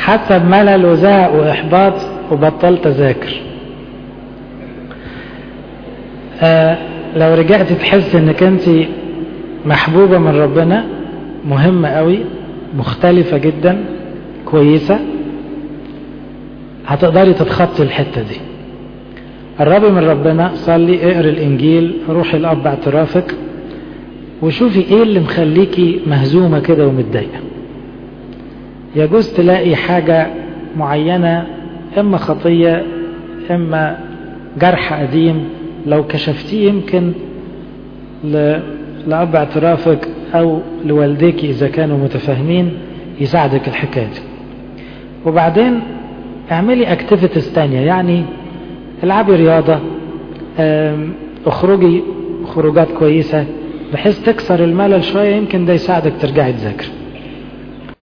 حاسة بملل وزهق وإحباط وبطلت أذاكر. لو رجعت تحس انك انت محبوبة من ربنا، مهمة قوي، مختلفة جدا، كويسة، هتقدري تتخطي الحتة دي. قربي من ربنا، صلي، اقري الانجيل، روحي لأب اعترافك، وشوفي ايه اللي مخليكي مهزومة كده ومتضايقة. يجوز تلاقي حاجة معينة، اما خطية اما جرح قديم، لو كشفتيه يمكن لأب اعترافك او لوالديك اذا كانوا متفاهمين يساعدك الحكاية دي. وبعدين اعملي اكتيفيتيز تانية، يعني العبي رياضة، اخرجي خروجات كويسة بحيث تكسر الملل شوية، يمكن ده يساعدك ترجعي تذاكر.